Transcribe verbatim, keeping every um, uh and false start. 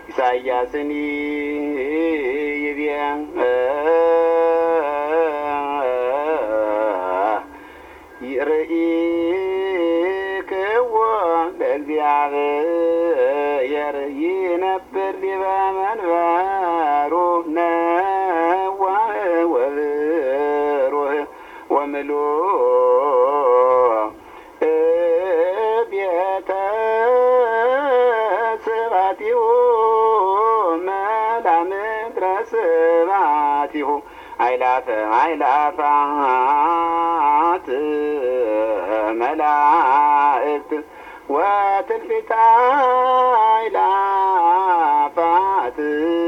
ኢሳይያስኒ ይብያን ይርኢ ከወ ለእግዚአብሔር ይነብር ዲበ መንበሩ ነዋህ ወብሩህ ወምሉእ ቤተ ስባቲሁ መላምድረ ስባቲሁ አይላፈ አይላፋት መላእክት ወትልፊታ አይላፋት